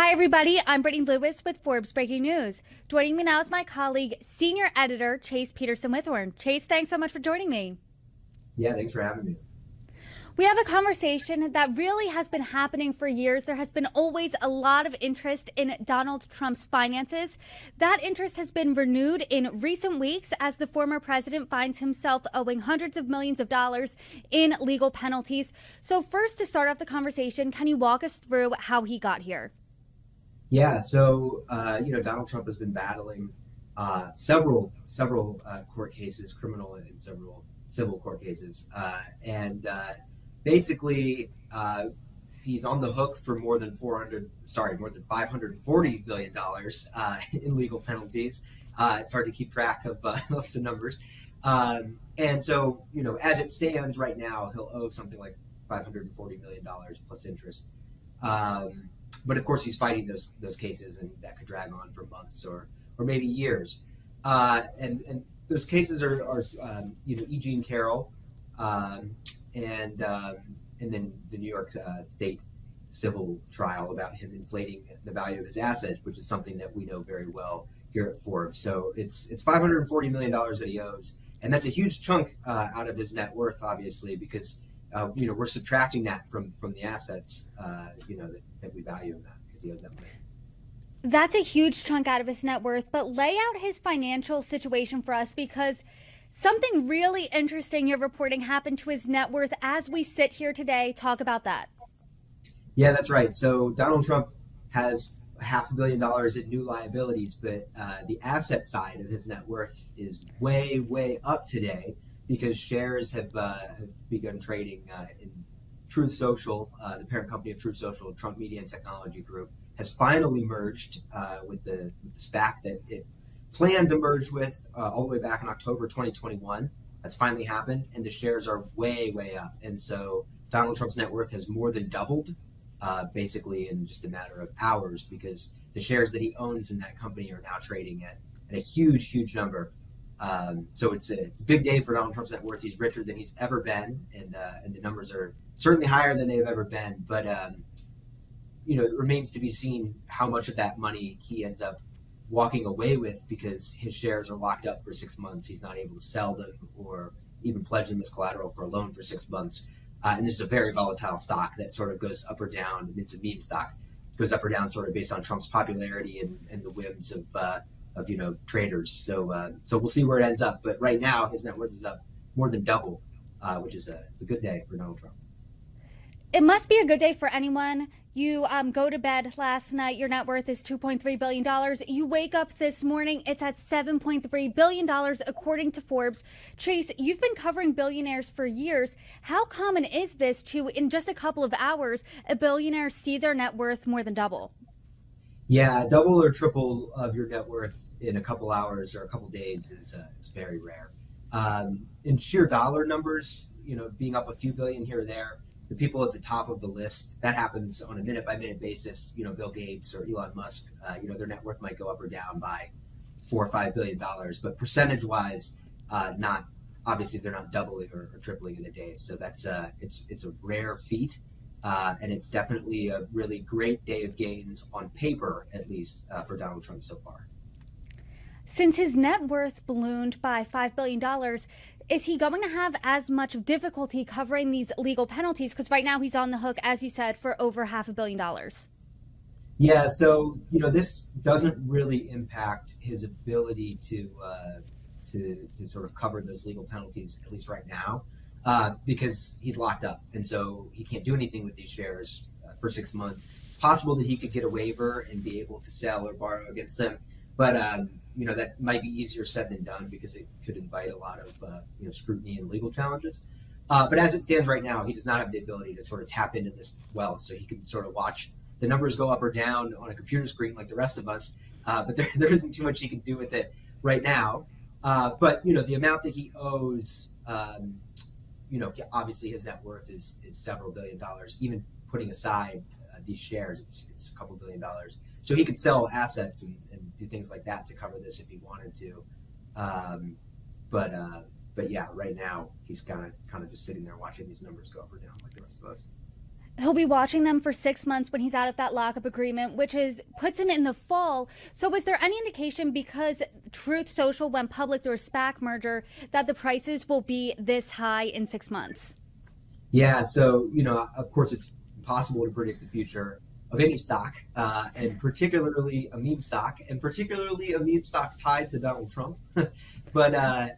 Hi, everybody. I'm Brittany Lewis with Forbes Breaking News. Joining me now is my colleague, senior editor Chase Peterson Withorn. Chase, thanks so much for joining me. Yeah, thanks for having me. We have a conversation that really has been happening for years. There has been always a lot of interest in Donald Trump's finances. That interest has been renewed in recent weeks as the former president finds himself owing hundreds of millions of dollars in legal penalties. So first, to start off the conversation, can you walk us through how he got here? Yeah, Donald Trump has been battling several court cases, criminal and several civil court cases, and basically he's on the hook for more than 540 billion dollars in legal penalties. It's hard to keep track of the numbers, and so as it stands right now, he'll owe something like $540 million plus interest. But of course, he's fighting those cases, and that could drag on for months or maybe years. And those cases are E. Jean Carroll, and then the New York State civil trial about him inflating the value of his assets, which is something that we know very well here at Forbes. So it's $540 million that he owes, and that's a huge chunk out of his net worth, obviously, because we're subtracting that from the assets, that we value him at, because he owes that money. That's a huge chunk out of his net worth, but lay out his financial situation for us, because something really interesting you're reporting happened to his net worth as we sit here today. Talk about that. Yeah, that's right. So Donald Trump has $500 million in new liabilities, but the asset side of his net worth is way, way up today because shares have begun trading in Truth Social, the parent company of Truth Social, Trump Media and Technology Group, has finally merged with the SPAC that it planned to merge with all the way back in October 2021. That's finally happened, and the shares are way, way up. And so Donald Trump's net worth has more than doubled, basically in just a matter of hours, because the shares that he owns in that company are now trading at a huge, huge number. So it's a big day for Donald Trump's net worth. He's richer than he's ever been, and the numbers are certainly higher than they've ever been. But it remains to be seen how much of that money he ends up walking away with, because his shares are locked up for 6 months. He's not able to sell them or even pledge them as collateral for a loan for 6 months. And this is a very volatile stock that sort of goes up or down. It's a meme stock. It goes up or down sort of based on Trump's popularity and the whims of traders. So we'll see where it ends up. But right now, his net worth is up more than double, which is it's a good day for Donald Trump. It must be a good day for anyone. You go to bed last night, your net worth is $2.3 billion. You wake up this morning, it's at $7.3 billion, according to Forbes. Chase, you've been covering billionaires for years. How common is this to, in just a couple of hours, a billionaire see their net worth more than double? Yeah, double or triple of your net worth in a couple hours or a couple days is very rare. In sheer dollar numbers, being up a few billion here or there, the people at the top of the list, that happens on a minute-by-minute basis. Bill Gates or Elon Musk, their net worth might go up or down by $4 or $5 billion, but percentage-wise, not obviously they're not doubling or tripling in a day. So that's it's a rare feat, and it's definitely a really great day of gains on paper, at least for Donald Trump so far. Since his net worth ballooned by $5 billion, is he going to have as much difficulty covering these legal penalties? Because right now he's on the hook, as you said, for over $500 million. Yeah, so this doesn't really impact his ability to sort of cover those legal penalties, at least right now, because he's locked up, and so he can't do anything with these shares for 6 months. It's possible that he could get a waiver and be able to sell or borrow against them, but that might be easier said than done, because it could invite a lot of scrutiny and legal challenges. But as it stands right now, he does not have the ability to sort of tap into this wealth, so he can sort of watch the numbers go up or down on a computer screen like the rest of us. But there isn't too much he can do with it right now. But the amount that he owes, obviously his net worth is several billion dollars. Even putting aside these shares, it's a couple $billion. So he could sell assets and do things like that to cover this if he wanted to. But yeah, right now he's kind of just sitting there watching these numbers go up or down like the rest of us. He'll be watching them for 6 months when he's out of that lockup agreement, which is puts him in the fall. So, was there any indication because Truth Social went public through a SPAC merger that the prices will be this high in 6 months? Yeah, so of course, it's impossible to predict the future of any stock, and particularly a meme stock, and particularly a meme stock tied to Donald Trump. But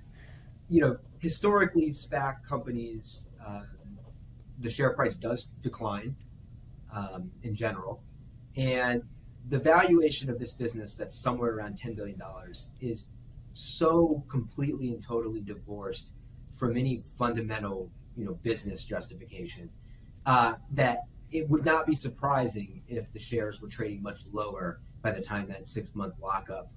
historically, SPAC companies, the share price does decline in general, and the valuation of this business that's somewhere around $10 billion is so completely and totally divorced from any fundamental business justification that it would not be surprising if the shares were trading much lower by the time that 6 month lockup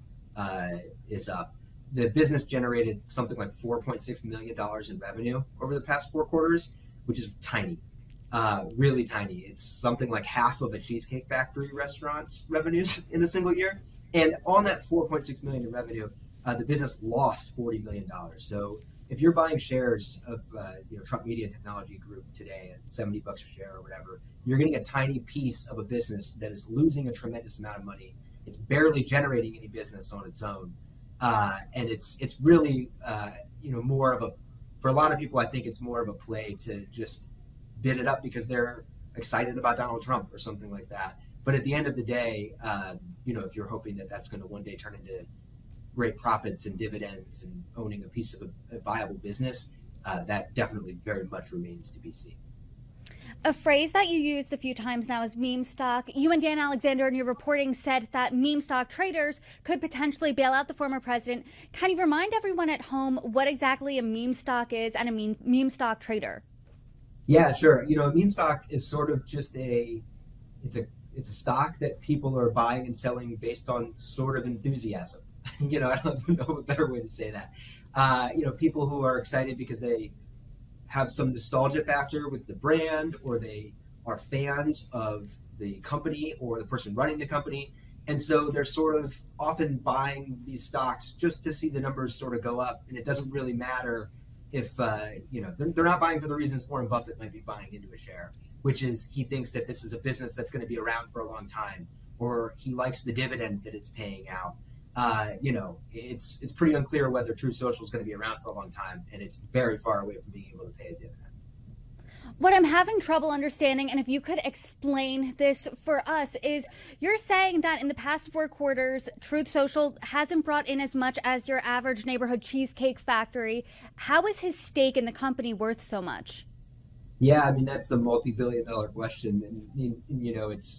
is up. The business generated something like $4.6 million in revenue over the past 4 quarters, which is tiny, really tiny. It's something like half of a Cheesecake Factory restaurant's revenues in a single year. And on that 4.6 million in revenue, the business lost $40 million. So if you're buying shares of Trump Media Technology Group today at $70 a share or whatever, you're getting a tiny piece of a business that is losing a tremendous amount of money. It's barely generating any business on its own, and it's really more of a, for a lot of people, I think it's more of a play to just bid it up because they're excited about Donald Trump or something like that. But at the end of the day, if you're hoping that that's going to one day turn into great profits and dividends and owning a piece of a viable business, that definitely very much remains to be seen. A phrase that you used a few times now is meme stock. You and Dan Alexander in your reporting said that meme stock traders could potentially bail out the former president. Can you remind everyone at home what exactly a meme stock is and a meme stock trader? Yeah, sure. A meme stock is sort of just it's a stock that people are buying and selling based on sort of enthusiasm. I don't know a better way to say that. People who are excited because they have some nostalgia factor with the brand, or they are fans of the company or the person running the company. And so they're sort of often buying these stocks just to see the numbers sort of go up. And it doesn't really matter if, they're not buying for the reasons Warren Buffett might be buying into a share, which is he thinks that this is a business that's going to be around for a long time, or he likes the dividend that it's paying out. It's pretty unclear whether Truth Social is going to be around for a long time, and it's very far away from being able to pay a dividend. What I'm having trouble understanding, and if you could explain this for us, is you're saying that in the past 4 quarters, Truth Social hasn't brought in as much as your average neighborhood Cheesecake Factory. How is his stake in the company worth so much? Yeah, I mean, that's the multi-billion-dollar question, and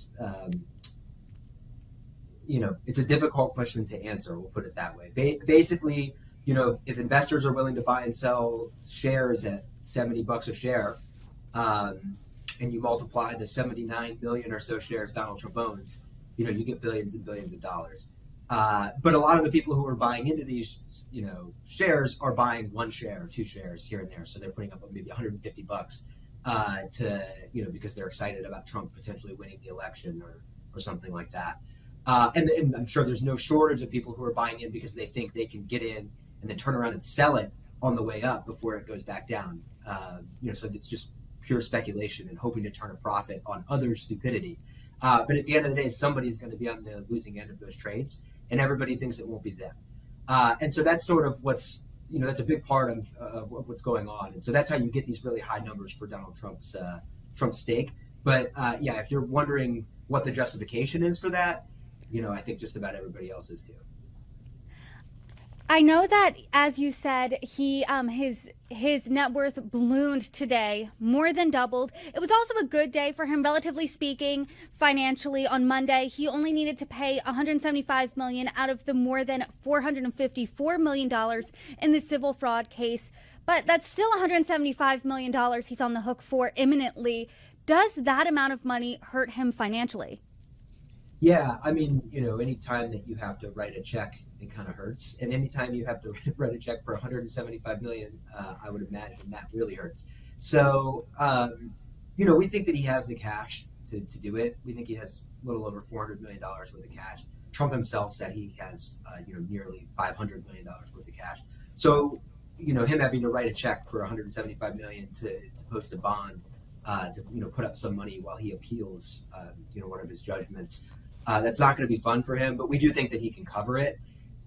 it's a difficult question to answer. We'll put it that way. Basically, if investors are willing to buy and sell shares at $70 a share, and you multiply the 79 million or so shares Donald Trump owns, you get billions and billions of dollars. But a lot of the people who are buying into these, shares are buying one share or two shares here and there. So they're putting up maybe $150 because they're excited about Trump potentially winning the election or something like that. And I'm sure there's no shortage of people who are buying in because they think they can get in and then turn around and sell it on the way up before it goes back down. So it's just pure speculation and hoping to turn a profit on others' stupidity. But at the end of the day, somebody's going to be on the losing end of those trades, and everybody thinks it won't be them. And so that's sort of that's a big part of what's going on. And so that's how you get these really high numbers for Donald Trump's stake. But if you're wondering what the justification is for that, I think just about everybody else is too. I know that, as you said, he his net worth ballooned today, more than doubled. It was also a good day for him, relatively speaking, financially. On Monday, he only needed to pay $175 million out of the more than $454 million in the civil fraud case. But that's still $175 million he's on the hook for imminently. Does that amount of money hurt him financially? Yeah, I mean, anytime that you have to write a check, it kind of hurts. And anytime you have to write a check for $175 million, I would imagine that really hurts. So, we think that he has the cash to do it. We think he has a little over $400 million worth of cash. Trump himself said he has, nearly $500 million worth of cash. So, him having to write a check for $175 million to post a bond to put up some money while he appeals one of his judgments. That's not going to be fun for him, but we do think that he can cover it.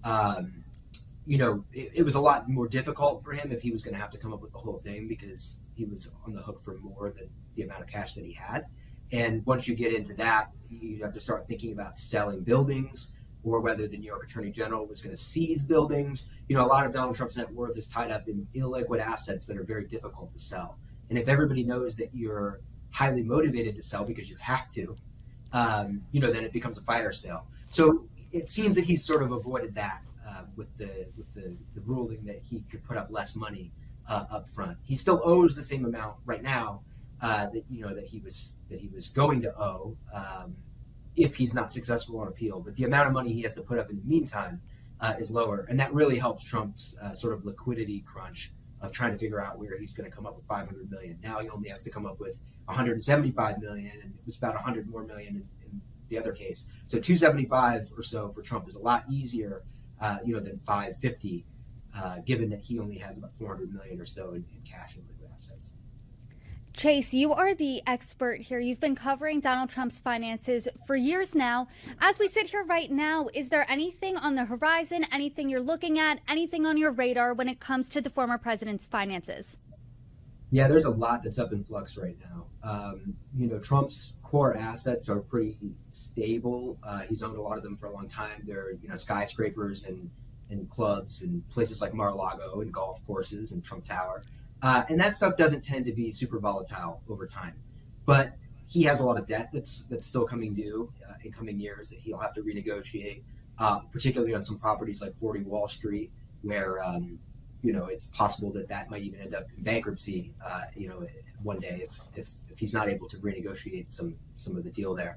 It was a lot more difficult for him if he was going to have to come up with the whole thing, because he was on the hook for more than the amount of cash that he had. And once you get into that, you have to start thinking about selling buildings, or whether the New York Attorney General was going to seize buildings. A lot of Donald Trump's net worth is tied up in illiquid assets that are very difficult to sell. And if everybody knows that you're highly motivated to sell because you have to, then it becomes a fire sale. So it seems that he's sort of avoided that with the ruling that he could put up less money up front. He still owes the same amount right now that he was going to owe if he's not successful on appeal. But the amount of money he has to put up in the meantime is lower, and that really helps Trump's sort of liquidity crunch of trying to figure out where he's going to come up with $500 million. Now he only has to come up with $175 million, and it was about $100 more million in the other case. So 275 or so for Trump is a lot easier, than 550, given that he only has about $400 million or so in cash and liquid assets. Chase, you are the expert here. You've been covering Donald Trump's finances for years now. As we sit here right now, is there anything on the horizon, anything you're looking at, anything on your radar when it comes to the former president's finances? Yeah, there's a lot that's up in flux right now. Trump's core assets are pretty stable. He's owned a lot of them for a long time. They're, skyscrapers and clubs and places like Mar-a-Lago and golf courses and Trump Tower. And that stuff doesn't tend to be super volatile over time. But he has a lot of debt that's still coming due in coming years that he'll have to renegotiate, particularly on some properties like 40 Wall Street, where it's possible that might even end up in bankruptcy, one day if he's not able to renegotiate some of the deal there.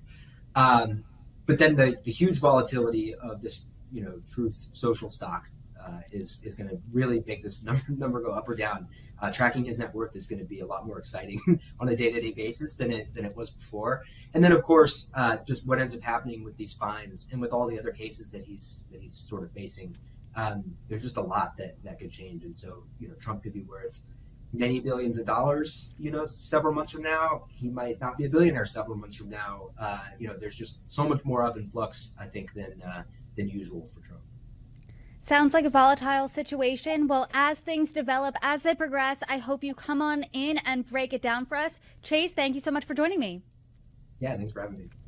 But then the huge volatility of this, Truth Social stock is going to really make this number go up or down. Tracking his net worth is going to be a lot more exciting on a day-to-day basis than it was before. And then, of course, just what ends up happening with these fines and with all the other cases that he's sort of facing. There's just a lot that could change. And so, Trump could be worth many billions of dollars, several months from now. He might not be a billionaire several months from now. There's just so much more up in flux, I think, than usual for Trump. Sounds like a volatile situation. Well, as things develop, as they progress, I hope you come on in and break it down for us. Chase, thank you so much for joining me. Yeah, thanks for having me.